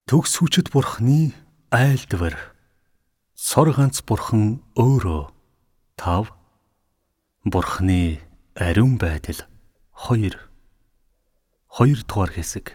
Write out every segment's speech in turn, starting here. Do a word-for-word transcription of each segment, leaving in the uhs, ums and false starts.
Төгс хүчит Бурхны айлдвар. Сор ганц Бурхан өөрөө. Тав. Бурхны ариун байдал. Хоёр. Хоёр дугаар хэсэг.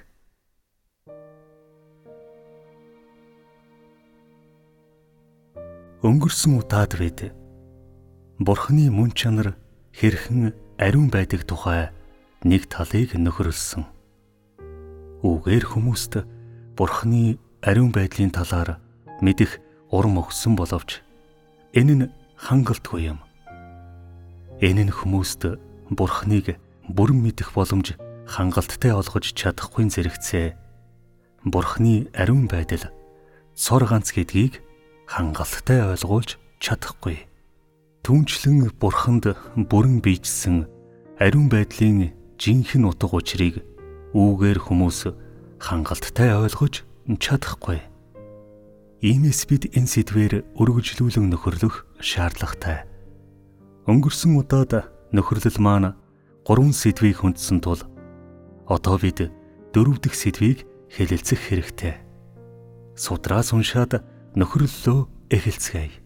Өнгөрсөн удаад бид Бурхны мөн чанар хэрхэн ариун байдаг тухай нэг талыг нөхөрлсөн. Үгээр хүмүүст Бурхны ариун байдлын талаар мэдэх урам өгсөн боловч энэ нь хангалтгүй юм. Энэ нь хүмүүст Бурхныг бүрэн мэдэх боломж хангалттай олгож чадахгүй зэрэгцээ. Бурхны ариун байдал цор ганц гэдгийг хангалттай ойлгуулж чадахгүй. Түүнчлэн Бурханд бүрэн биежсэн ариун байдлын жинхэнэ утга учирыг үүгээр хүмүүс хангалттай ойлгож чадахгүй. Иймээс бид энэ сэдвээр үргэлжлүүлэн нөхөрлөх шаардлагатай. Өнгөрсөн удаад нөхөрлөл маань гурван сэдвийг хүндсэн тул одоо бид дөрөв дэх сэдвийг хэлэлцэх хэрэгтэй. Судраас уншаад нөхөрлөлөө эхэлцгээе.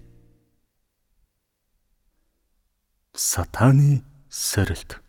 Сатаны сорилт.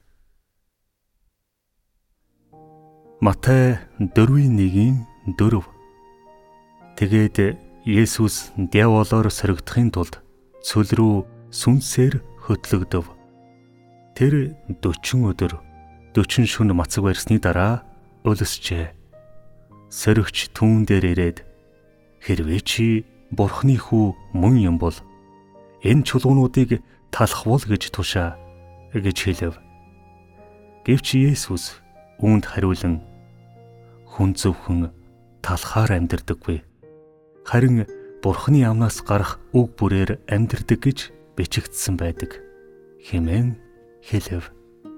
Матай дөрвийн нэгin дөрөв. Тэгээд Есүс диаволоор соригдохын тулд цөл рүү сүнсээр хөтлөгдөв. Тэр дөрвөн өдөр дөрвөн шөнө мацаг барьсны дараа өлсчээ. Соригч түүн дээр ирээд хэрвээ чи Бурхны хүү мөн юм бол энэ чулуунуудыг талхвал гэж тушаа гэж хэлв. Гэвч Есүс үүнд хариулан хүн зөвхөн талхаар амьдардаггүй. Харин Бурхны амнаас гарах үг бүрээр амьдардаг гэж бичигдсэн байдаг хэмээн хэлв.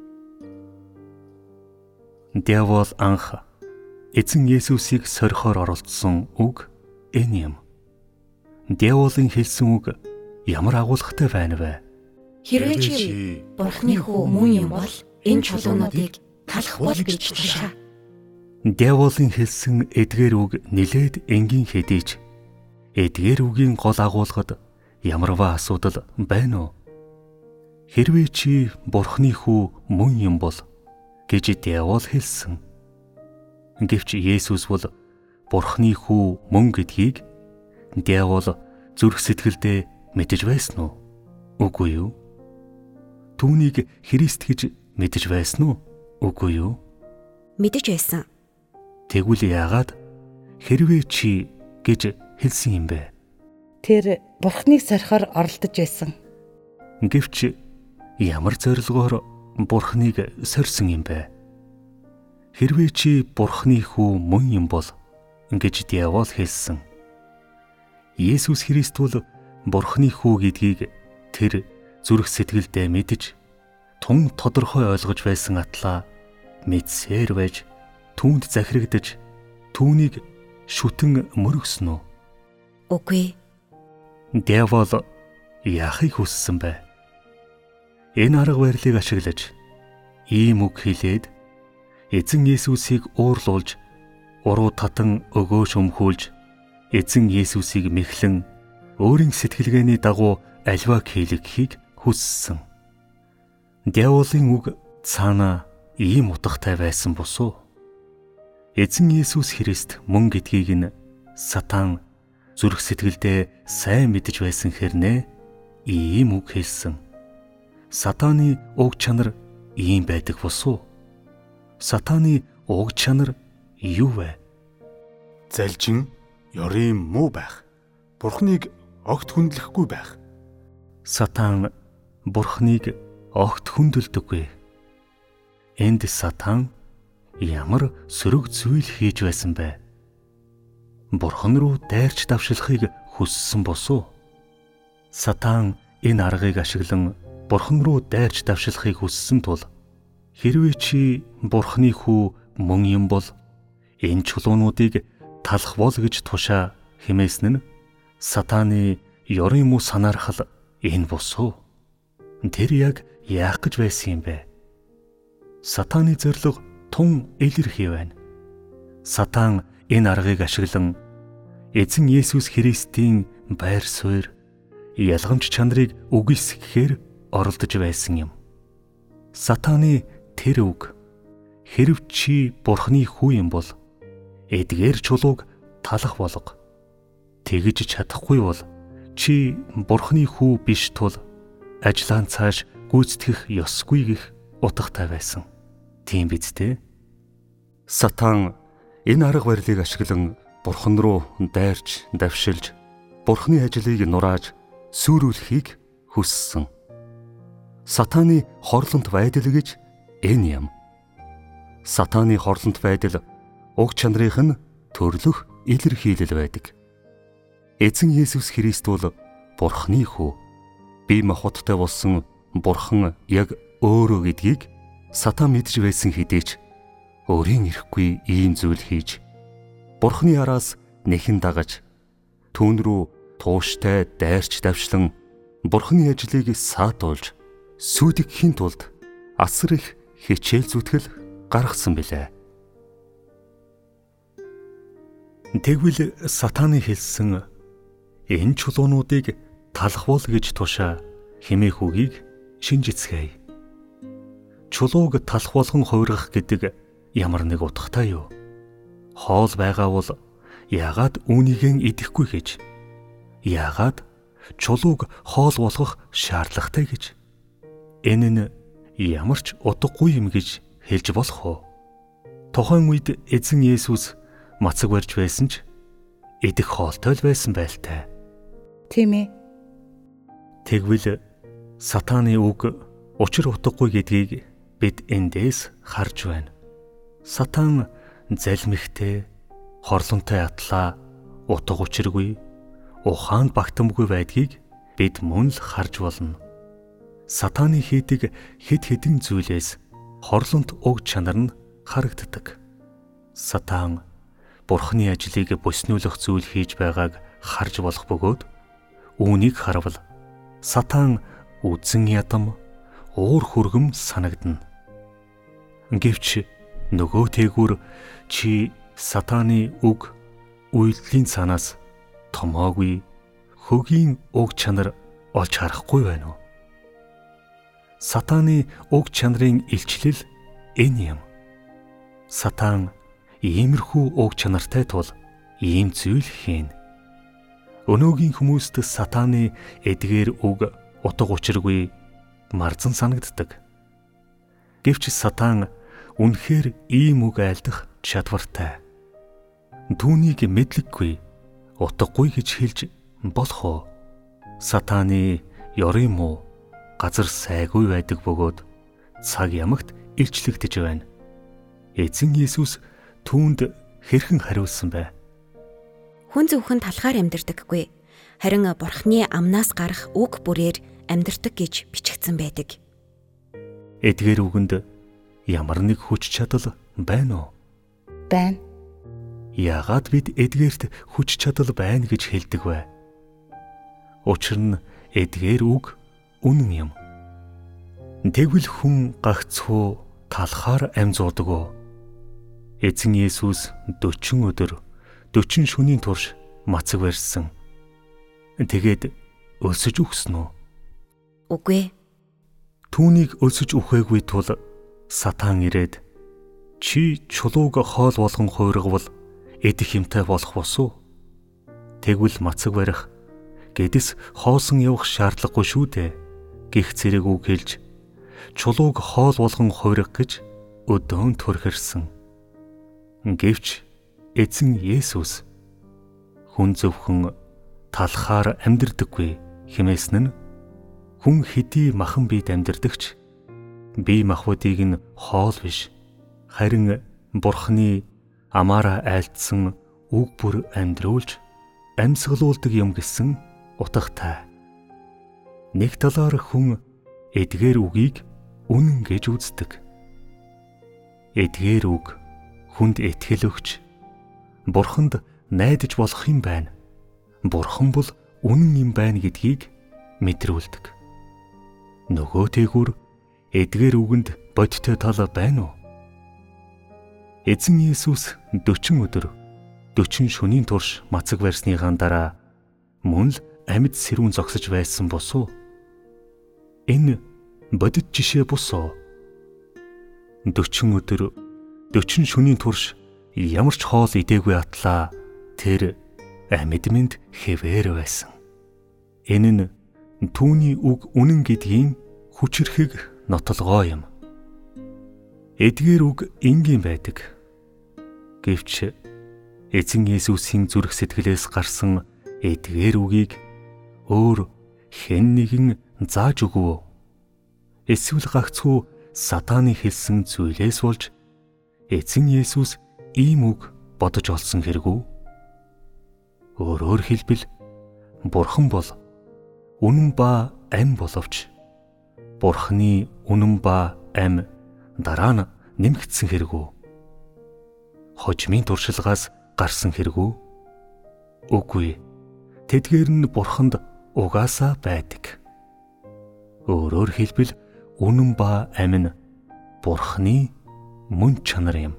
Диавол анх эзэн Есүсийг сорихоор оролцсон үг энэ юм. Диаволын хэлсэн үг ямар агуулгатай байна вэ? Хэрвээ чи Бурхны хүү мөн юм бол энэ чулуунуудыг талхвал гэж тушаа. Диаволын хэлсэн эдгээр үг нилээд энгийн хэдий ч эдгээр үгийн гол агуулгад ямарваа асуудал байна уу? Хэрвээ чи Бурхны хүү мөн юм бол гэж диавол хэлсэн. Гэвч Есүс бол Бурхны хүү мөн гэдгийг диавол зүрх сэтгэлдээ мэдэж байсан уу? Үгүй юу? Түүнийг Христ гэж мэдэж байсан уу? Үгүй юу? Мэдэж байсан. Тэгвэл яагаад хэрвээ чи гэж хэлсэн юм бэ? Тэр Бурхныг сорихоор оролдож байсан. Гэвч ямар зорилгоор Бурхныг сорьсон юм бэ? Хэрвээ чи Бурхны хүү мөн юм бол гэж диавол хэлсэн. Есүс Христ бол Бурхны хүү гэдгийг тэр зүрх сэтгэлдээ мэдж тун тодорхой ойлгож байсан атлаа мэдсээр байж түүнд захирагдж түүнийг шүтэн мөргсөн үү? Үгүй. Диавол яахыг хүссэн бэ? Энэ арга барилыг ашиглаж ийм үг хэлээд эзэн Есүсийг уурлуулж уруу татан өгөөж өмхүүлж эзэн Есүсийг мэхлэн өөрийн сэтгэлгээний дагуу альваг хийлгэхийг хүссэн. Диаволын үг цаана ийм утгатай байсан босуу. Эзэн Есүс Христ мөн гэдгийг нь Сатан зүрх сэтгэлдээ сайн мэдэж байсан хэрнээ ийм үг хэлсэн. Сатаны уг чанар ийм байдаг босуу. Сатаны уг чанар юу вэ? Залжин ёрын муу байх. Бурхныг огт хүндлэхгүй байх. Сатан Бурхныг огт хүндэлдэггүй. Энд Сатан ямар сөрөг зүйл хийж байсан бэ? Бурхан руу дайрч давшилахыг хүссэн босуу. Сатан энэ аргыг ашиглан Бурхан руу дайрч давшилахыг хүссэн тул хэрвээ чи Бурхны хүү мөн юм бол энэ чулуунуудыг талхвал гэж тушаа хэмээсэн нь Сатаны ёрын муу санаархал энэ босуу. Тэр яг яах гэж байсан юм бэ? Сатаны зорилго тун илэрхий байна. Сатан энэ аргыг ашиглан Эзэн Есүс Христийн байр суурь, ялгамж чанарыг үгүйсгэхээр оролдож байсан юм. Сатаны тэр үг хэрв чи Бурхны хүү юм бол эдгээр чулууг талах болго. Тэгж чадахгүй бол чи Бурхны хүү биш тул ажлаан цааш гүйцэтгэх ёсгүй гэх утгатай байсан. Тийм биз дээ? Сатан энэ арга барилыг ашиглан Бурхан руу дайрч, давшилж, Бурхны ажлыг нурааж, сүрүүлэхийг хүссэн. Сатаны хорлонт байдал гэж энэ юм. Сатаны хорлонт байдал уг чанарынх нь төрлөх илэрхийлэл байдаг. Эзэн Есүс Христ бол Бурхны хүү. Бие махбодтой болсон Бурхан яг өөрөө гэдгийг Сатан мэдж байсан хэдий ч өөрийн ирэхгүй ийм зүйл хийж Бурхны араас нэхэн дагаж түүн рүү тууштай дайрч давшлан Бурхны ажлыг саатуулж сүйтгэхийн тулд асар их хичээл зүтгэл гаргасан билээ. Тэгвэл Сатаны хэлсэн энэ чулуунуудыг талахвал гэж тушаа хэмээх үгийг шинжицгээе. Чулууг талахвалган хувиргах гэдэг ямар нэг утгатай юу? Хоол байгаа бол яагаад үүнийгэн идэхгүй гэж? Яагаад чулууг хоол болгох шаардлагатай гэж? Энэ нь ямар ч утгагүй юм гэж хэлж болох уу? Тухайн үед эзэн Есүс мацаг барьж байсан ч идэх хоолтой л байсан байлтай. Тийм ээ. Тэгвэл Сатаны үг учир утгагүй гэдгийг бид эндээс харж байна. Сатан залмигтэй, хорлонтой атлаа, утга учиргүй, ухаанд багтамгүй байдгийг бид мөн л харж болно. Сатаны хийдэг хэд хэдэн зүйлээс хорлонт уг чанар нь харагддаг. Сатан Бурхны ажлыг бүснүүлэх зүйл хийж байгааг харж болох бөгөөд үүнийг харвал Сатан үзэн ядам, уур хүргэм санагдана. Гэвч нөгөө тээгүр чи Сатаны үг үйлдэлийн цаанаас томоогүй хөгийн уг чанар олж харахгүй байна уу? Сатаны уг чанарын илчлэл энэ юм. Сатан иймэрхүү уг чанартай тул ийм зүйл хийн. Өнөөгийн хүмүүст Сатаны эдгээр үг утга учиргүй марзан санагддаг. Гэвч Сатан үнэхээр ийм үг айлдах чадвартай. Түүнийг мэдлэггүй, утгагүй гэж хэлж болох уу? Сатаны ёрын муу, газар сайгүй байдаг бөгөөд цаг ямагт илчлэгдэж байна. Эзэн Есүс түүнд хэрхэн хариулсан бэ? Хүн зөвхөн талхаар амьдардаггүй, харин Бурхны амнаас гарах үг бүрээр амьдардаг гэж бичигдсэн байдаг. Эдгээр үгэнд ямар нэг хүч чадал байна уу? Байна. Яагаад бид эдгээрт хүч чадал байна гэж хэлдэг вэ? Учир нь эдгээр үг үнэн юм. Тэгвэл хүн гагцхүү талхаар амьзуудаг уу? Эзэн Есүс дөрвөн өдөр дөрвөн шөнийн турш мацаг барьсан. Тэгээд өлсөж үхсэн үү? Үгүй. Түүнийг өлсөж үхээгүй тул Сатан ирээд чи чулууг хоол болгон хувиргавал идэх юмтай болох босуу. Тэгвэл мацаг барих гэдэс хоосон явах шаардлагагүй шүү дээ гэх зэрэг үг хэлж чулууг хоол болгон хувиргах гэж өдөөн төрхөрсөн. Гэвч эзэн Есүс хүн зөвхөн талхаар амьдардаггүй хэмээсэн нь хүн хэдий махан биед амьдардагч бие махбодыг нь хоол биш харин Бурхны амаараа айлдсан үг бүр амьдруулж амьсгалуулдаг юм гэсэн утгатай. Нэг талаар хүн эдгээр үгийг үнэн гэж үздэг. Эдгээр үг хүнд итгэл өгч Бурханд найдаж болох юм байна. Бурхан бол үнэн юм байна гэдгийг мэдрүүлдэг. Нөгөө тээгүр эдгээр үгэнд бодиттой тал байна уу? Эзэн Есүс дөрвөн өдөр дөрвөн шөнийн турш мацаг барьсныхаа дараа мөн л амьд сэрүүн зогсож байсан босуу. Энэ бодит жишээ босоо. дөрвөн өдөр дөрвөн шөнийн турш ямар ч хоол идээгүй атлаа тэр амьд мэнд хэвээр байсан. Энэ нь түүний үг үнэн гэдгийн хүчрхэг нотолгоо юм. Эдгээр үг энгийн байдаг. Гэвч эзэн Есүсийн зүрх сэтгэлээс гарсан эдгээр үгийг өөр хэн нэгэн зааж өгөө. Эсвэл гагцхүү сатаны хэлсэн зүйлээс болж эзэн Есүс ийм үг бодож олсон хэрэггүй. Өөрөөр хэлбэл Бурхан бол үнэн ба ам боловч Бурханы үнэн ба ам дараа нь нэмэгдсэн хэрэггүй. Хожмын туршилгаас гарсан хэрэггүй. Үгүй. Тэдгээр нь Бурханд угаасаа байдаг. Өөрөөр хэлбэл үнэн ба ам нь Бурханы мөн чанар юм.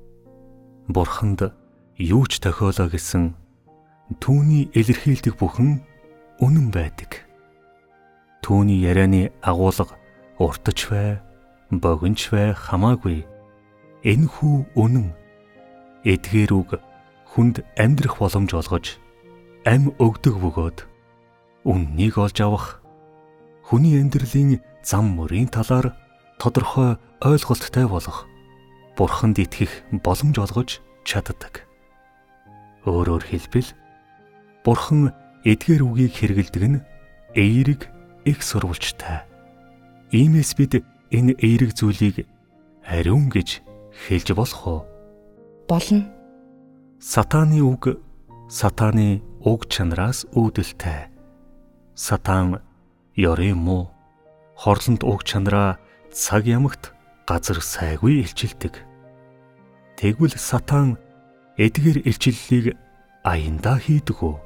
Бурханд юу ч тохиолоо гэсэн түүний илэрхийлдэг бүхэн үнэн байдаг. Түүний ярианы агуулга уртч бай, богинч бай хамаагүй. Энэхүү үнэн эдгээр үг хүнд амьдрах боломж олгож ам өгдөг бөгөөд үннийг олж авах хүний амьдралын зам мөрийн талаар тодорхой ойлголттой болох Бурханд итгэх боломж олгож чаддаг. Өөрөөр хэлбэл Бурхан эдгээр үгийг хэрэгэлдэг нь эерэг их сурвалжтай. Иймээс бид энэ эерэг зүйлийг ариун гэж хэлж болох уу? Болно. Сатаны үг сатаны уг чанараас үүдэлтэй. Сатан ёрын муу хорлонд уг чанараа цаг ямагт газар сайгүй илчилдэг. Тэгвэл сатан эдгээр илчиллийг аяндаа хийдэг үү?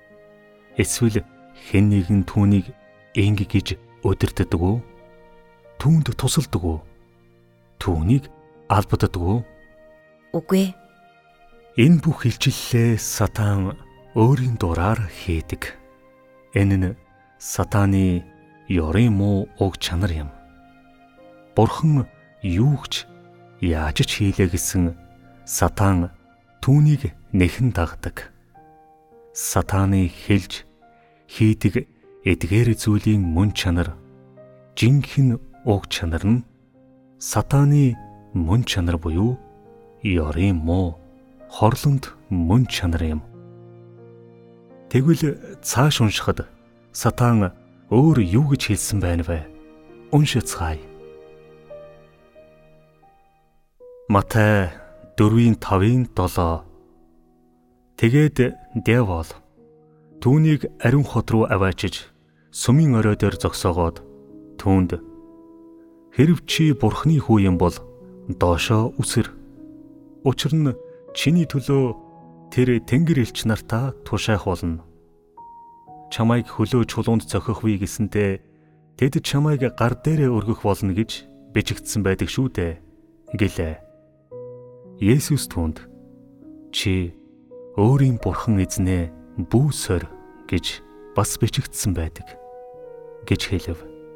Эсвэл хэн нэгэн түүнийг инг гэж удирддаг үү? Түүнд тусалдаг үү? Түүнийг албаддаг үү? Үгүй. Энэ бүх илчиллээ сатан өөрийн дураар хийдэг. Энэ нь сатаны ёрын муу уг чанар юм. Бурхан юугч яаж ч хийлээ гэсэн сатан түүнийг нэхэн дагдаг. Сатаны хэлж хийдэг эдгээр зүйлийн мөн чанар жинхэнэ уг чанар нь сатаны мөн чанар буюу ёрын муу хорлонд мөн чанар юм. Тэгвэл цааш уншихад сатан өөр юу гэж хэлсэн байна вэ? Уншицгаая. Матай дөрвийн тавын долоо. Тэгээд Девол түүнийг ариун хот руу аваачиж сүмийн орой дээр зогсоогоод түүнд хэрв чи Бурханы хүү юм бол доошоо үсэр. Учир нь чиний төлөө тэр тэнгэр элч нартаа тушаах болно. Чамайг хөлөө чулуунд зохихвээ гэсэндээ тэд чамайг гар дээрээ өргөх болно гэж бичигдсэн байдаг шүү дээ гэлээ. Есүс түүнд чи өөрийн Бурхан эзнээ бүү сорь гэж бас бичигдсэн байдаг гэж хэлв.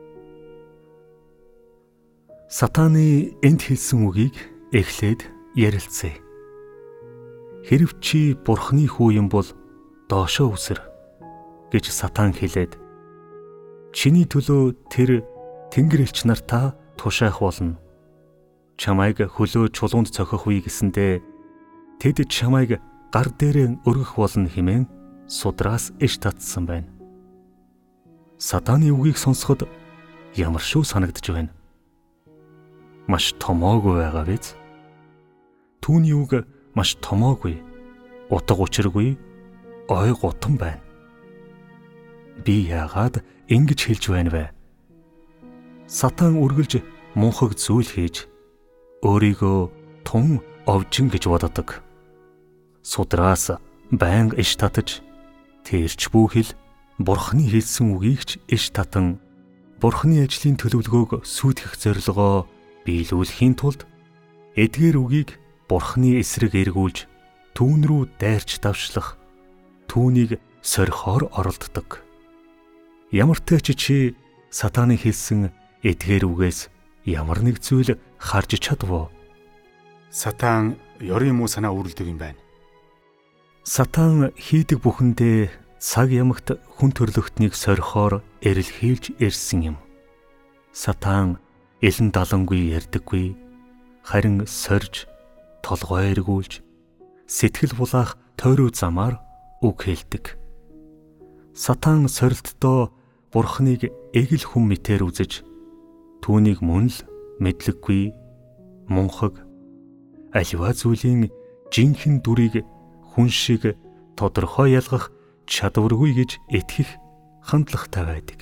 Сатаны энд хэлсэн үгийг эхлээд ярилцъя. Хэрв чи Бурханы хүү юм бол доошоо үсэр гэж сатан хэлээд чиний төлөө тэр тэнгэр элч нартаа тушаах болно. Чамайг хөлөө чулуунд цохихвээ гэсэндээ тэд чамайг гар дээрээ өргөх болно хэмээн судраас иш татсан байна. Сатаны үгийг сонсоход ямар шүү санагдж байна. Маш томоогүй байгаа биз? Түүний үг маш томоогүй, утга учиргүй, ой гутан байна. Би яагаад ингэж хэлж байна вэ? Сатан үргэлж мунхаг зүйл хийж өөрийгөө тун овжин гэж боддог. Судраас байнга иш татаж тэрч бүхэл Бурханы хэлсэн үгийг ч иш татан Бурханы ажлын төлөвлөгөөг сүйтгэх зорилгоо биелүүлэхийн тулд эдгээр үгийг Бурханы эсрэг эргүүлж түүн рүү дайрч давшлах, түүнийг сорихоор оролддог. Ямар ч ч чи сатааны хэлсэн эдгээр үгээс ямар нэг зүйл харж чадав уу? Сатан ёрын муу санаа үүрэлдэг юм байна. Сатан хийдэг бүхэндээ цаг ямагт хүн төрлөختнийг сорихоор эрэлхийлж ирсэн юм. Сатан элен далангүй ярьдаггүй, харин сорж, толгой эргүүлж, сэтгэл булаах тойруу замаар үг хэлдэг. Сатан сорилтдоо Бурхныг эгэл хүн мэтээр үзэж, түүнийг мөн л мэдлэггүй, мунхаг, аливаа зүйлийн жинхэнэ дүрийг хүн шиг тодорхой ялгах чадваргүй гэж итгэх хандлагатай байдаг.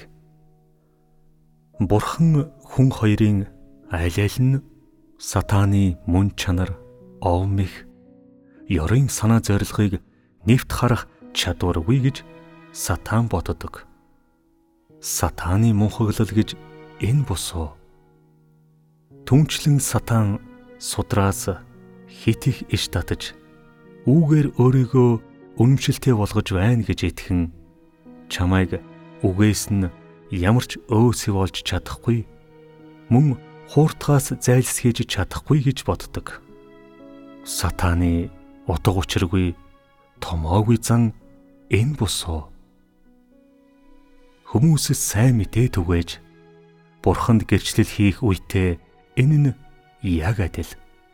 Бурхан хүн хоёрын аль аль нь сатааны мөн чанар, овмих, ёрын санаа зорилгыг нэвт харах чадваргүй гэж сатан боддог. Сатааны мунхаглал гэж энэ босоо. Түнчлэн сатан судраас хит их иш татаж, үүгээр өөрийгөө үнэмшилтэй болгож байна гэж итгэн, чамайг үгээс нь ямар ч өөсөв олж чадахгүй, мөн хууртгаас зайлсхийж чадахгүй гэж боддог. Сатааны утга учиргүй, томоогүй зан энэ босоо. Хүмүүс сайн мэдээ түгээж, Бурханд гэрчлэл хийх үедээ энэ нь яг адил.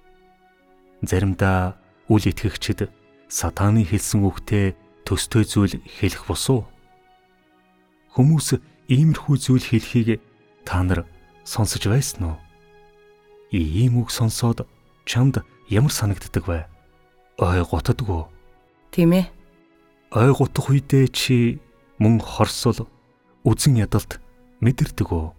Заримдаа үл итгэгчид сатааны хэлсэн үгтэй төстэй зүйл хэлэх босуу. Хүмүүс иймэрхүү зүйл хэлхийг та нар сонсож байсан уу? Ийм үг сонсоод чамд ямар санагддаг вэ? Ой готдгоо. Тийм ээ. Ой готох үедээ чи мөн хорсол, үзэн ядалт мэдэрдэг үү?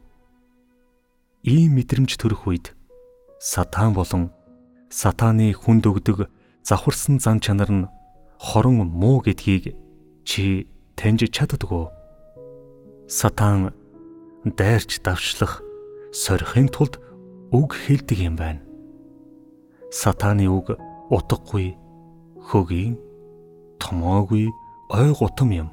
Ийм мэдрэмж төрөх үед сатан болон сатааны хүнд өгдөг завхарсан зан чанар нь хорон муу гэдгийг чи таньж чаддаг уу? Сатан дайрч давшлах, сорихын тулд үг хэлдэг юм байна. Сатааны үг утгагүй, хөгийн, томоогүй, ой гутам юм.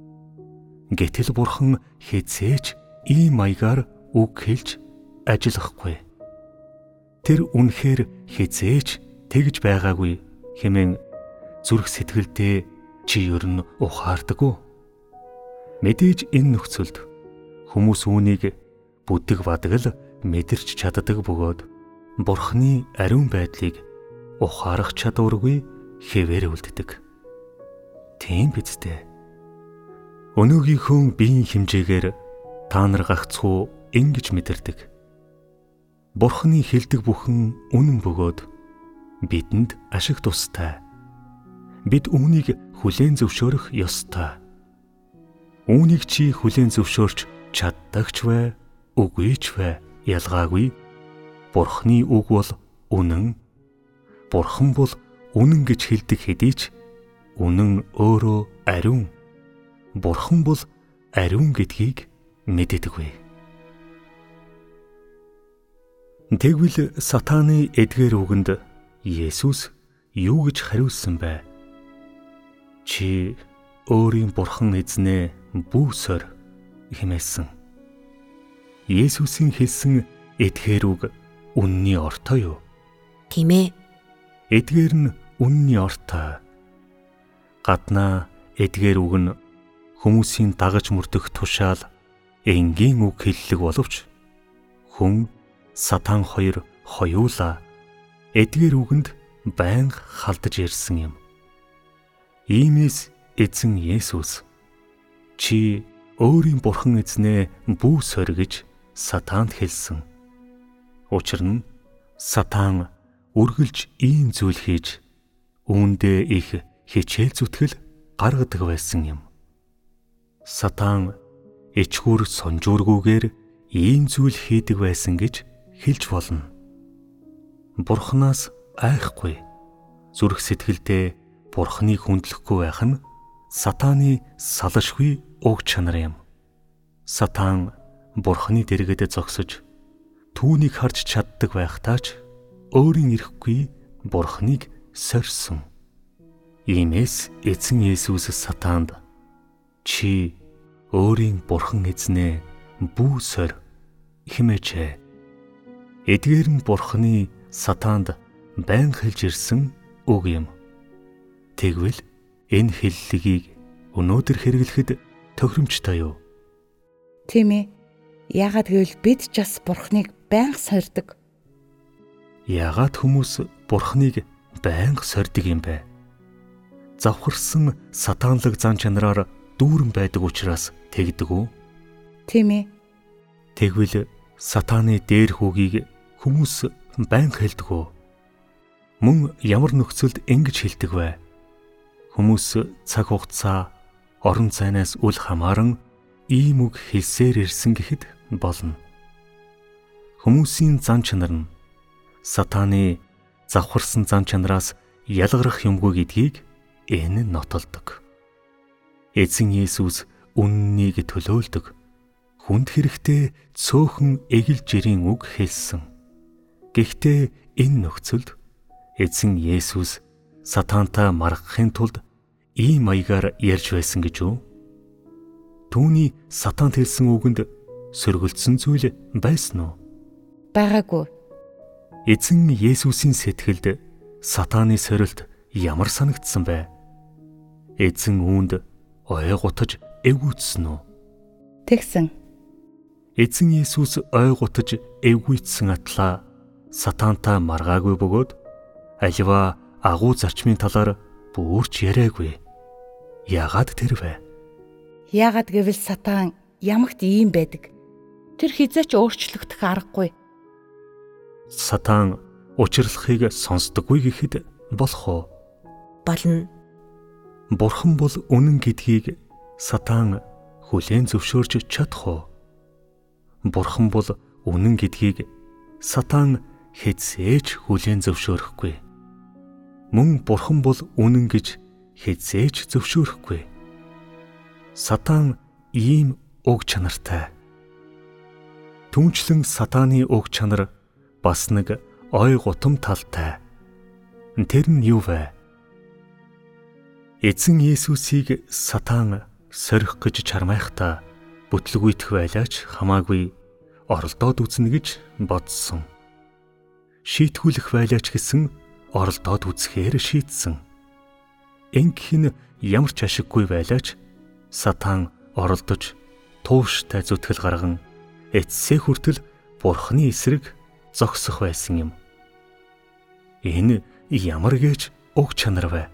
Гэтэл Бурхан хизээч ийм маягаар үг хэлж ажиллахгүй. Тэр үнэхээр хизээч тэгж байгаагүй хэмээн зүрх сэтгэлдээ чи ер нь ухаардаггүй. Мэдээж энэ нөхцөлд хүмүүс үүнийг бүдэг бадгал мэдэрч чаддаг бөгөөд Бурханы ариун байдлыг ухаарах чадваргүй хэвээр үлддэг. Тийм биз дээ. Өнөөгийнхөө биеийн хэмжээгээр та нар гагцхүү ингэж мэдэрдэг. Бурханы хэлдэг бүхэн үнэн бөгөөд бидэнд ашиг тустай. Бид үүнийг хүлээн зөвшөөрөх ёстой. Үүнийг чи хүлээн зөвшөөрч чаддагч вэ, үгүй ч вэ ялгаагүй. Бурханы үг бол үнэн. Бурхан бол үнэн гэж хэлдэг хэдий ч үнэн өөрөө ариун. Бурхан бол ариун гэдгийг мэддэггүй. Тэгвэл сатааны эдгээр үгэнд Есүс юу гэж хариулсан бэ? Чи өөрийн Бурхан эзнээ бүүсөр хэмээсэн. Есүсийн хэлсэн эдгээр үг үнний ортой юу? Тийм ээ. Эдгээр нь үнний ортой. Гаднаа эдгээр үг нь хүмүүсийн дагаж мөрдөх тушаал энгийн үг хэллэг боловч хүн сатан хоёр хоёулаа эдгээр үгэнд байнга халдаж ирсэн юм. Иймээс эзэн Есүс чи өөрийн Бурхан эзнээ бүүсөр гэж сатаанд хэлсэн. Учир нь сатан үргэлж ийм зүйл хийж үүндээ их хичээл зүтгэл гаргадаг байсан юм. Сатан ичгүр сонжуургүйгээр ийм зүйл хийдэг байсан гэж хэлж болно. Бурханаас айхгүй, зүрх сэтгэлдээ Бурханыг хүндлэхгүй байх нь сатааны салшгүй уг чанар юм. Сатан Бурханы дэргэд зогсож түүнийг харж чаддаг байхдаа ч өөрийн ирэхгүй Бурханыг сорьсон. Иймээс эзэн Есүс сатаанд "Чи өөрийн бурхан эзнээ бүү сорь" хэмээжээ. Эдгээр нь бурханы сатаанд байн хэлж ирсэн үг юм. Тэгвэл энэ хэллэгийг өнөөдөр хэрэглэхэд тохиромжтой юу? Тийм ээ. Яагаад гэвэл бид ч бас Бурхныг байнга сорьдог. Яагаад хүмүүс бурхныг байнга сорьдог юм бэ? Завхарсан сатаанлаг зан чанараар дүүрэн байдаг учраас тэгдэг үү? Тийм ээ. Тэгвэл сатааны дээр хүүгийг хүмүүс байнга хэлдэг үү? Мөн ямар нөхцөлд ингэж хэлдэг вэ? Хүмүүс цаг хугацаа, орон зайнаас үл хамааран ийм үг хэлсээр ирсэн гэхэд болно. Хүмүүсийн зан чанар нь сатааны завхарсан зан чанараас ялгарах юмгүй гэдгийг энэ нотолдог. Эзэн Есүс үннийг төлөөлдөг, хүнд хэрэгтэй цөөхөн эгэл жирийн үг хэлсэн. Гэхдээ энэ нөхцөлд эзэн Есүс сатаантай маргахын тулд ийм маягаар ярьж байсан гэж үү? Түүний сатаанд хэлсэн үгэнд сөргөлдсөн зүйл байсан уу? Байгаагүй. Эзэн Есүсийн сэтгэлд сатааны сорилт ямар санагдсан бэ? Эзэн үүнд ой гутаж эвгүйцсэн үү? Тэгсэн. Эзэн Есүс ой гутаж эвгүйцсэн атлаа сатаантай маргаагүй бөгөөд аливаа агуу зарчмын талаар бүрч яриагүй. Яагаад тэр вэ? Яагаад гэвэл сатан ямагт ийм байдаг. Тэр хизээч өөрчлөгдөх аргагүй. Сатан учрлахыг сонсдоггүй гэхэд болох уу? Болно. Бурхан бол үнэн гэдгийг сатан хүлээн зөвшөөрч чадах уу? Бурхан бол үнэн гэдгийг сатан хэзээж хүлээн зөвшөөрөхгүй. Мөн бурхан бол үнэн гэж хэзээж зөвшөөрөхгүй. Сатан ийм уг чанартай. Түүнчлэн сатааны уг чанар бас нэг ой гутам талтай. Тэр нь юу вэ? Эзэн Есүсийг сатан сорих гэж чармайхдаа бүтлгүйдэх байлаач хамаагүй оролдоод үзнэ гэж бодсон. Шийтгүүлэх байлаач гэсэн оролдоод үзэхээр шийтсэн. Ингэх нь ямар ч ашиггүй байлаач сатан оролдож тууштай зүтгэл гарган эцсээ хүртэл бурхны эсрэг зогсох байсан юм. Энэ ямар гэж уг чанар вэ?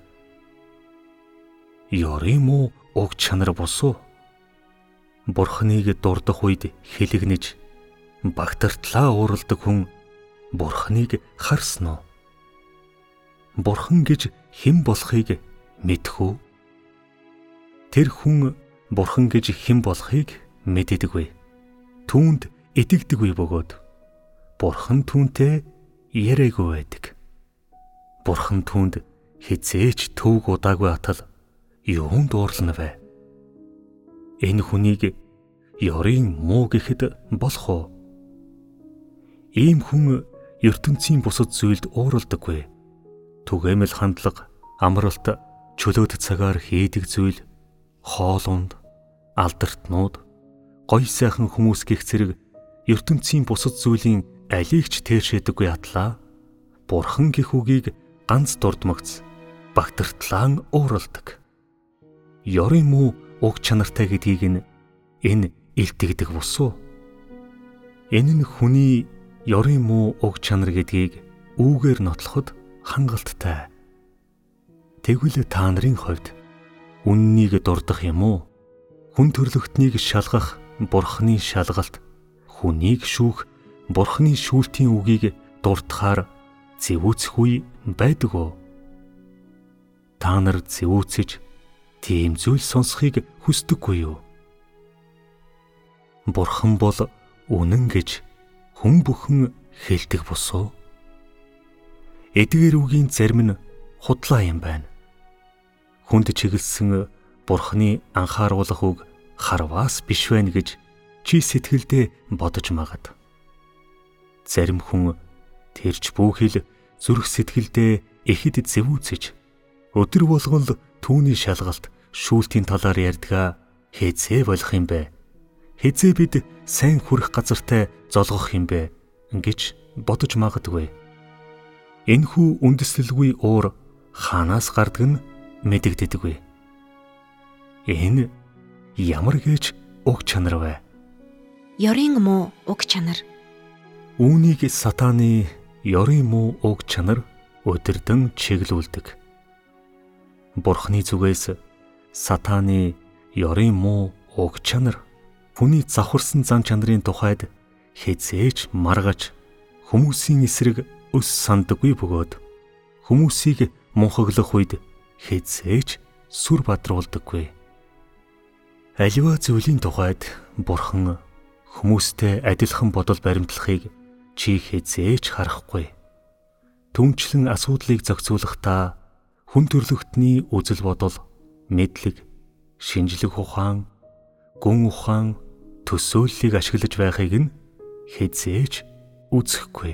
Ёрын муу уг чанар босуу. Бурхныг дурдах үед хэлэгнэж багтартлаа уурладаг хүн бурхныг харсан уу? Бурхан гэж хэн болохыг мэдэх үү? Тэр хүн бурхан гэж хэн болохыг мэддэггүй. Түүнд итгэдэггүй бөгөөд бурхан түүнтэй яриаггүй байдаг. Бурхан түүнд хизээч төвг удаагүй атал юунд дуурлана вэ? Энэ хүнийг ёрын муу гэхэд болох уу? Ийм хүн ертөнцийн бусад зүйлд уурладаггүй. Түгээмэл хандлага, амралт, чөлөөт цагаар хийдэг зүйл, хоолунд, алдартнууд, гоё сайхан хүмүүс гэх зэрэг ертөнцийн бусад зүйлийн алийг ч тээшээдэггүй атлаа бурхан гэх үгийг ганц дурдмагц багтартлаан уурладаг. Ёрын муу уг чанартай гэдгийг нь энэ илтгэдэг бусуу. Энэ нь хүний ёрын муу уг чанар гэдгийг үүгээр нотлоход хангалттай. Тэгвэл та нарын хувьд үннийг дурдах юм уу? Хүн төрлөختнийг шалгах бурхны шалгалт, хүнийг шүүх бурхны шүүлтийн үгийг дурдахаар зэвүүцэх үе байдаг уу? Та нар зэвүүцэж тийм зүйл сонсхийг хүсдэггүй юу? Бурхан бол үнэн гэж хүн бүхэн хэлдэг босоо. Эдгээр үгийн зарим нь худлаа юм байна. Хүнд чиглэсэн бурхны анхааруулах үг харваас биш байна гэж чи сэтгэлдээ бодож магад. Зарим хүн тэрч бүхэл зүрх сэтгэлдээ ихэд зэвүүцэж Өдөр болгол түүний шалгалт шүүлтийн талаар ярьдгаа хэзээ болох юм бэ? Хэзээ бид сайн хүрэх газартай золгох юм бэ гэж бодож магадгүй. Энэхүү үндэслэлгүй уур хаанаас гардаг нь мэдэгддэггүй. Энэ ямар гэж уг чанар вэ? Ёрын муу уг чанар. Үүнийг сатааны ёрын муу уг чанар өдөрдөн чиглүүлдэг. Бурхны зүгээс сатааны ёрын муу уг чанар хүний завхарсан зан чанарын тухайд хэзээж маргаж хүмүүсийн эсрэг өс сандаггүй бөгөөд хүмүүсийг мунхаглах үед хэзээж сүр бадруулдаггүй. Аливаа зүйлийн тухайд Бурхан хүмүүстэй адилхан бодол баримтлахыг чи хэзээж харахгүй. Түнчлэн асуудлыг зохицуулахдаа хүн төрлөختний үзэл бодол, мэдлэг, шинжлэх ухаан, гүн ухаан, төсөөллийг ашиглаж байхыг нь хэзээж үзэхгүй.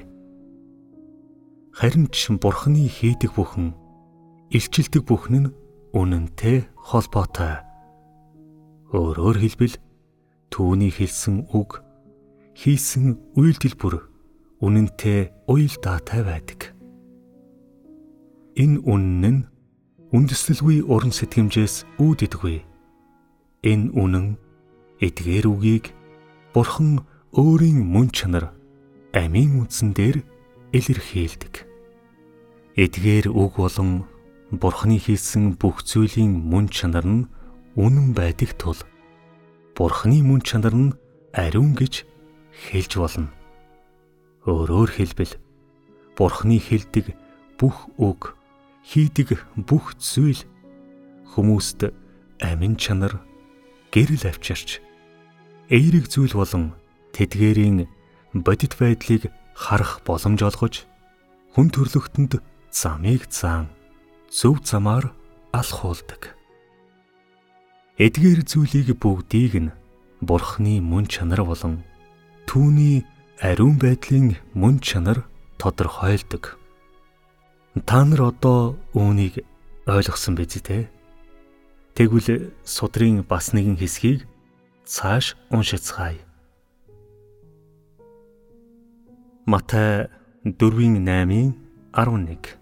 Харин ч Бурханы хийдэг бүхэн, илчилдэг бүхэн нь үнэнтэй холбоотой. Өөрөөр хэлбэл түүний хэлсэн үг, хийсэн үйлдэл бүр үнэнтэй уялдаатай байдаг. Энэ үнэн нь үндэслэлгүй уран сэтгэмжээс үүддэггүй. Энэ үнэн эдгээр үгийг Бурхан өөрийн мөн чанар амийн үндсэн дээр илэрхийлдэг. Эдгээр үг болон Бурханы хийсэн бүх зүйлийн мөн чанар нь үнэн байдаг тул Бурханы мөн чанар нь ариун гэж хэлж болно. Өөрөөр хэлбэл Бурханы хэлдэг бүх үг, хийдэг бүх зүйл хүмүүст амин чанар, гэрэл авчирч эерэг зүйл болон тэдгээрийн бодит байдлыг харах боломж олгож хүн төрлөختөнд замыг заан зөв замаар алхуулдаг. Эдгээр зүйлийг бүгдийг нь Бурханы мөн чанар болон түүний ариун байдлын мөн чанар тодорхойлдог. Та нар одоо үүнийг ойлгосон биз дээ? Тэгвэл судрын бас нэгэн хэсгийг цааш уншицгаая. Матай дөрвийн наймын арван нэг.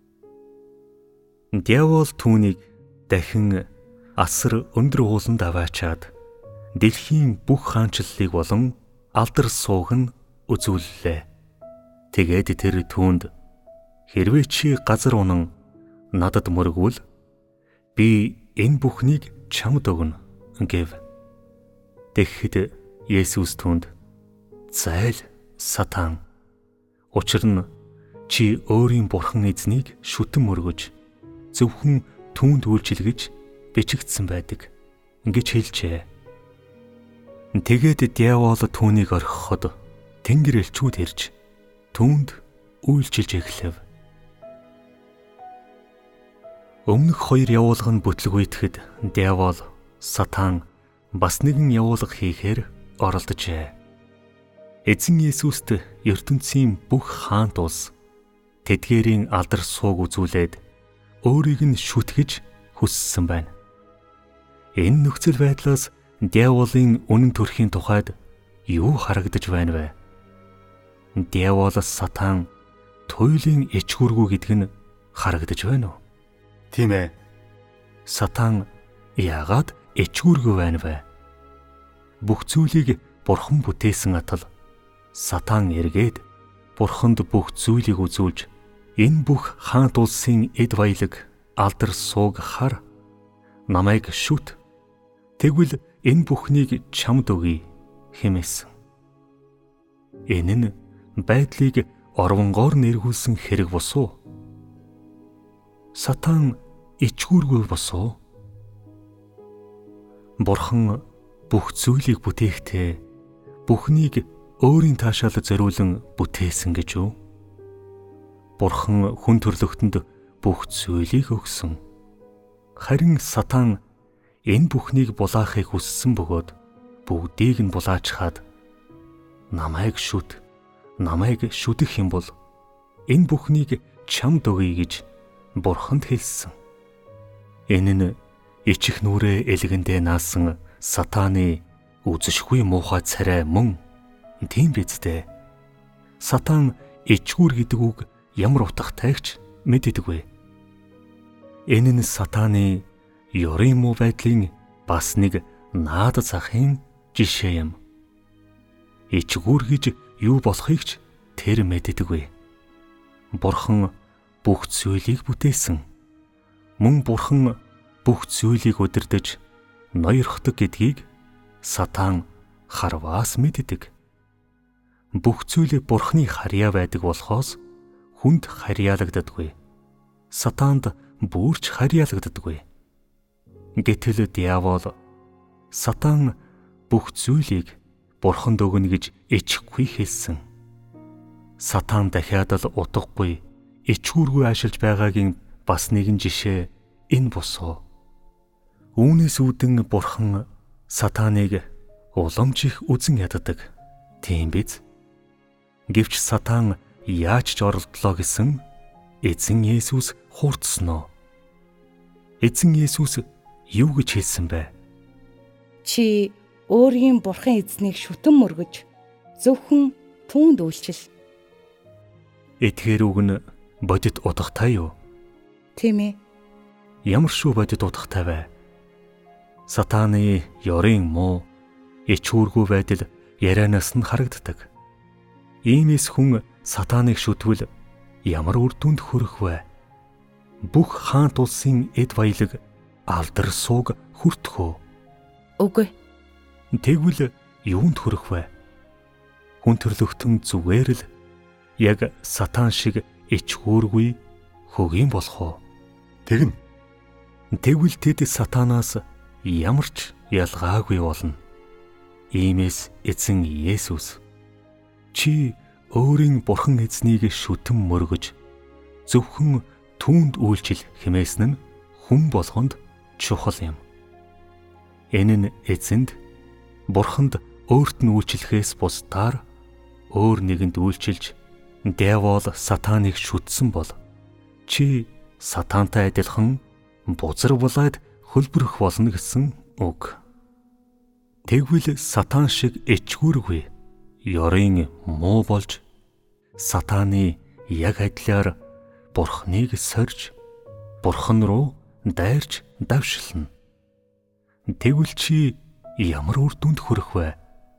Диавол түүнийг дахин асар өндөр ууланд аваачаад дэлхийн бүх хаанчлалыг болон алдар сууг нь үзүүллээ. Тэгээд тэр түүнд хэрвээ чи газар унан надад мөргвөл би энэ бүхнийг чамд өгнө гэв. Тэгэхэд Есүс түүнд зайл сатан, учир нь чи өөрийн бурхан эзнийг шүтэн мөргөж зөвхөн түүнд үйлчилгэж бичигдсэн байдаг гэж хэлжээ. Тэгээд диавол түүнийг орхиход тэнгэр элчүүд ирж түүнд үйлчилж эхлэв. Өмнөх хоёр явуулга нь бүтлгүйтгэхэд диавол сатан бас нэгэн явуулга хийхээр оролдожээ. Эзэн Есүст ертөнцийн бүх хаант улс тэдгээрийн алдар сууг үзүүлээд өөрийг нь шүтгэж хүссэн байна. Энэ нөхцөл байдлаас диаволын үнэн төрхийн тухайд юу харагдаж байна вэ? Диавол сатан туйлын ичгүүргүй гэдэг нь харагдаж байна уу? Тийм ээ. Сатан яагаад ичгүүргүй байна вэ? Бүх зүйлийг Бурхан бүтээсэн атал сатан эргээд Бурханд бүх зүйлийг үзүүлж энэ бүх хаант улсын эд баялаг алдар сууг хар, намайг шүт, тэгвэл энэ бүхнийг чамд өгье хэмээсэн. Энэ нь байдлыг орвонгоор нэргүүлсэн хэрэг босуу? Сатан ичгүүргүй босуу? Бурхан бүх зүйлийг бүтээхдээ бүхнийг өөрийн таашаалд зориулан бүтээсэн гэж үү? Бурхан хүн төрлөختөнд бүх зүйлийг өгсөн. Харин сатан энэ бүхнийг булаахыг хүссэн бөгөөд бүгдийг нь булаачхаад намайг шүт, намайг шүтэх юм бол энэ бүхнийг чамд өгье гэж Бурханд хэлсэн. Энэ нь ичих нүрээ элгэндээ наасан сатааны үзэшгүй муухай царай мөн тийм биз дээ. Сатан ичгүүр гэдэг үг ямар утгатайгч мэддэггүй. Энэ нь сатааны ёрын муу байдлын бас нэг наад захын жишээ юм. Ичгүүр гэж юу болохыг ч тэр мэддэггүй. Бурхан бүх зүйлийг бүтээсэн. Мөн Бурхан бүх зүйлийг удирдах, ноёрхдог гэдгийг сатан харваас мэддэг. Бүх зүйл Бурханы харьяа байдаг болохоос хүнд харьяалагддаггүй. Сатанд бүрч харьяалагддаггүй. Гэтэл диавол сатан бүх зүйлийг Бурханд өгнө гэж ичхгүй хэлсэн. Сатан дахиад л утгагүй, ичгүүргүй ашиглаж байгаагийн бас нэгэн жишээ энэ босоо. Үүнээс үүдэн Бурхан сатаныг уламж их үзэн яддаг. Тийм биз? Гэвч сатан яаж ч оролдлоо гэсэн эзэн Есүс хуурдсан уу? Эзэн Есүс юу гэж хэлсэн бэ? Чи өөрийн бурхан эзнийг шүтэн мөргөж зөвхөн түүнд үйлчил. Эдгээр үг нь бодит утгатай юу? Тийм ээ. Ямар шүү бодит утгатай вэ? Сатааны ёрын муу, ичгүүргүй байдал ярианаас нь харагддаг. Иймээс хүн сатаныг шүтвэл ямар үр дүнд хүрэх вэ? Бүх хаант улсын эд баялаг алдар сууг хүртэх үү? Үгүй. Тэгвэл юунд хүрэх вэ? Хүн төрлөختөн зүгээр л яг сатан шиг ичгүүргүй хөгийн болох уу? Тэгнь. Тэгвэл тэд сатанаас ямар ч ялгаагүй болно. Иймээс эзэн Есүс чи өөрийн бурхан эзнийг шүтэн мөргөж зөвхөн түүнд үйлчил хэмээсэн нь хүн болгонд чухал юм. Энэ нь эзэнд бурханд өөрт нь үйлчлэхээс бусдаар өөр нэгэнд үйлчилж диавол сатаныг шүтсэн бол чи сатантай адилхан бузар булаад хөлбөрөх болно гэсэн үг. Тэгвэл сатан шиг ичгүүргүй, ёрын муу болж сатааны яг адилаар бурхныг сорж бурхан руу дайрч давшилна. Тэгвэл чи ямар үр дүнд хүрэх вэ?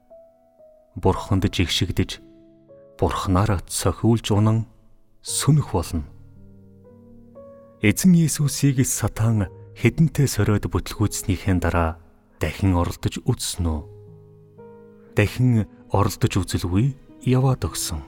Бурханд жигшигдэж бурхнаар цохиулж унан сүнэх болно. Эзэн Есүсийг сатан хэдэнтэй сориод бүтлгүүцснийхээ дараа дахин оролдож үзсэн үү? Дахин оролдож үзэлгүй яваад өгсөн.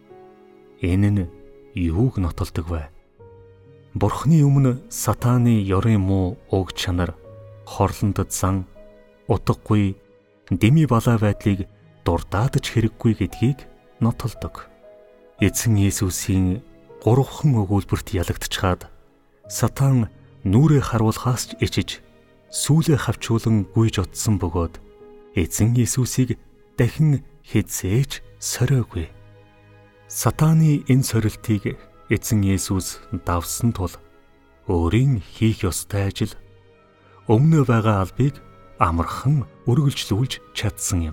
Энэ нь юуг нотолдог вэ? Бурхны өмнө сатааны ёрын муу уг чанар, хорлондод зан, утгагүй, дэми балаа байдлыг дурдаадж хэрэггүй гэдгийг нотолдог. Эзэн Есүсийн гурван өгүүлбэрт ялагдчихад сатан нүрээ харуулхаас ч ичиж сүүлээ хавчуулан гүйж утсан бөгөөд эзэн Есүсийг дахин хэзээж сориогүй. Сатааны энэ сорилтыг эзэн Есүс давсан тул өөрийн хийх ёстой ажил, өмнө байгаа албыг амархан үргэлжлүүлж чадсан юм.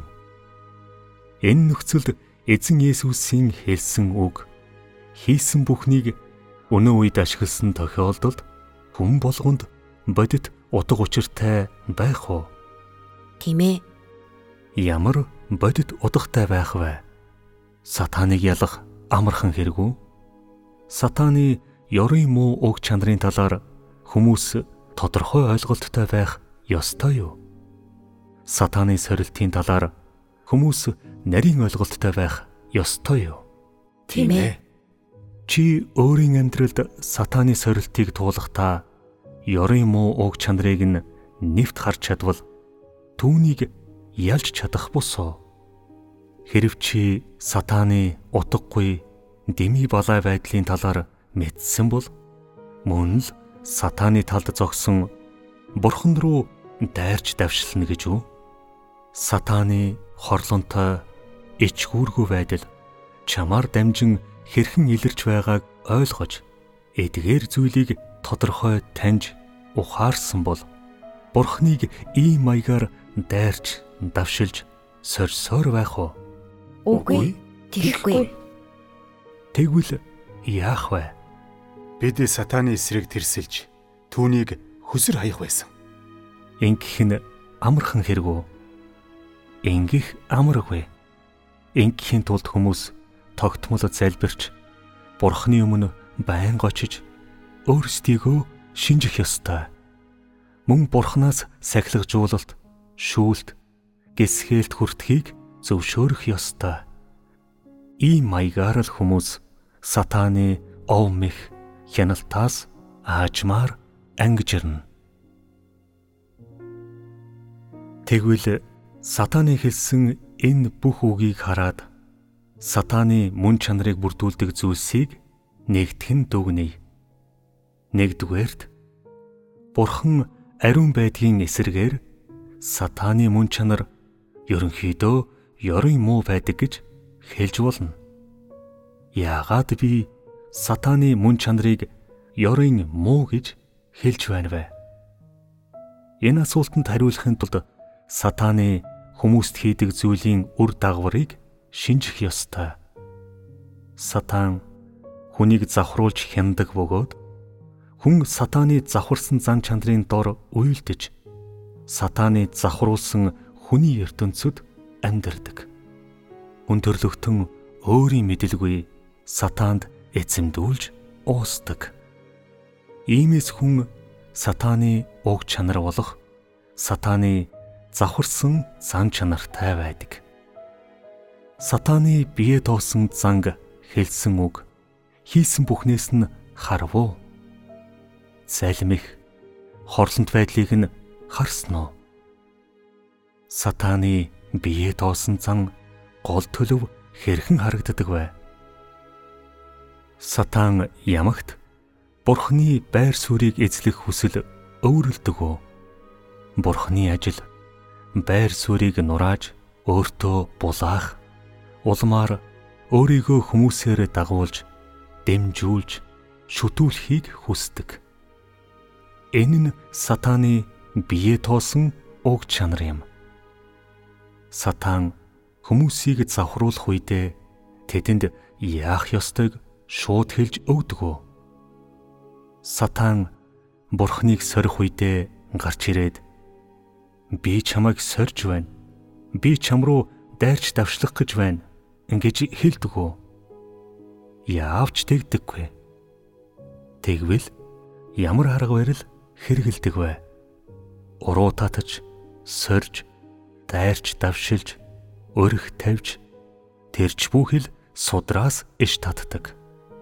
Энэ нөхцөлд эзэн Есүсийн хэлсэн үг, хийсэн бүхнийг өнөө үед ашигласан тохиолдолд хүн болгонд бодит утга учиртай байх уу? Тийм ээ. Ямар бодит утгатай байх вэ? Сатаныг ялах амархан хэрэг үү? Сатааны ёрын муу уг чанарын талаар хүмүүс тодорхой ойлголттой байх ёстой юу? Сатааны сорилтын талаар хүмүүс нарийн ойлголттой байх ёстой юу? Тийм ээ. Чи өөрийн амьдралд сатааны сорилтыг туулахдаа ёрын муу уг чанарыг нь нэвт харж чадвал түүнийг ялж чадах босоо. Хэрв чи сатааны утгагүй, дэми балай байдлын талаар мэдсэн бол мөн л сатааны талд зогсон бурхан руу дайрч давшилна гэж үү? Сатааны хорлонтой, ичгүүргүй байдал чамаар дамжин хэрхэн илэрч байгааг ойлгож, эдгээр зүйлийг тодорхой таньж ухаарсан бол Бурхныг ийм маягаар дайрч, давшилж, сорьсоор байх уу? Үгүй. Тэгэхгүй. Тэгвэл яах вэ? Бид сатааны эсрэг тэрсэлж түүнийг хөсөр хаях байсан. Ингэх нь амархан хэрэг үү? Ингэх амаргүй. Ингэхийн тулд хүмүүс тогтмол залбирч, Бурхны өмнө байнга очиж өөрсдийгөө шинжих ёстой. Мөн Бурханаас сахилгажуулалт, шүүлт, гисхээлт хүртхийг зөвшөөрөх ёстой. Ийм маягаар л хүмүүс сатааны ов мэх хяналтаас аажмаар ангижирна. Тэгвэл сатааны хэлсэн энэ бүх үгийг хараад сатааны мөн чанарыг бүрдүүлдэг зүйлсийг нэгтгэн дүгнэе. Нэгдүгээрт Бурхан ариун байдгийн эсрэгээр сатааны мөн чанар ерөнхийдөө ёрын муу байдаг гэж хэлж болно. Яагаад би сатааны мөн чанарыг ёрын муу гэж хэлж байна вэ? Энэ асуултанд хариулахын тулд сатааны хүмүүст хийдэг зүйлийн үр дагаврыг шинжих ёстой. Сатан хүнийг завхруулж хяндаг бөгөөд хүн сатааны завхарсан зан чанарын дор уйлдэж сатааны завхруулсан хүний ертөнцид амьдардаг. Хүн төрлөختөн өөрийн мэдэлгүй сатаанд эзэмдүүлж уусдаг. Иймээс хүн сатааны уг чанар болох сатааны завхарсан зан чанартай байдаг. Сатааны бие тоосон занг хэлсэн үг хийсэн бүхнээс нь харвуу. Залмих, хорлонт байдлыг нь харсан уу? Сатааны бие тоосон зан гол төлөв хэрхэн харагддаг вэ? Сатан ямагт Бурхны байр суурийг эзлэх хүсэл өөрөлдөг үү? Бурхны ажил байр суурийг нурааж өөртөө булаах, улмаар өөрийгөө хүмүүсээр дагуулж, дэмжүүлж, шүтүүлэхийг хүсдэг. Энэ нь сатааны бие тоосон уг чанар юм. Сатан хүмүүсийг завхруулах үедээ тэдэнд яах ёстойг шууд хэлж өгдөг үү? Сатан Бурхныг сорих үедээ гарч ирээд би чамайг сорж байна. Би чам руу дайрч давшлах гэж байна ингэж хэлдэг үү? Яавч тэгдэггүй. Тэгвэл ямар арга барил хэрэгэлдэг вэ? Уруу татаж, сорж, дайрч давшилж, өрх тавьж, тэрч бүхэл судраас иш татдаг.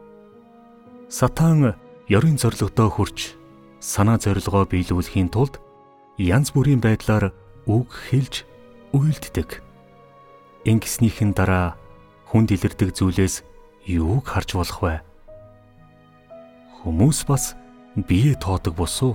Сатан ёрын зорилгодоо хүрч санаа зорилгоо биелүүлэхийн тулд янз бүрийн байдлаар үг хэлж үйлддэг. Ингэснийхэн дараа хүнд илэрдэг зүйлээс юуг харж болох вэ? Хүмүүс бас бие тоодог босуу.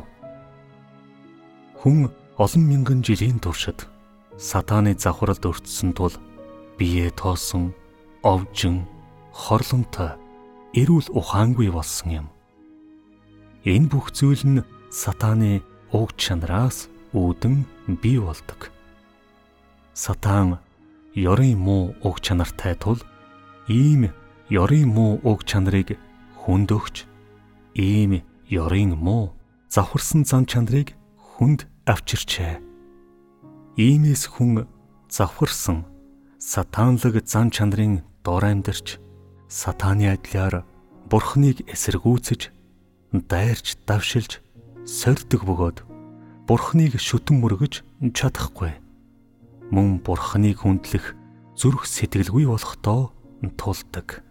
Хүн олон мянган жилийн туршид сатааны завхралд өртсөн тул бие тоосон, овжин, хорлонтой, эрүүл ухаангүй болсон юм. Энэ бүх зүйл нь сатааны уг чанараас үүдэн бий болдог. Сатан ёрын муу уг чанартай тул ийм ёрын муу уг чанарыг хүнд өгч, ийм ёрын муу завхарсан зан чанарыг хүнд авчирчээ. Иймээс хүн завхарсан сатанлаг зан чанарын дор амьдарч, сатааны адилаар Бурхныг эсэргүүцэж, дайрч давшилж, сорьдог бөгөөд Бурхныг шүтэн мөргөж чадахгүй. Мөн Бурхныг хүндлэх зүрх сэтгэлгүй болохдоо тулдаг.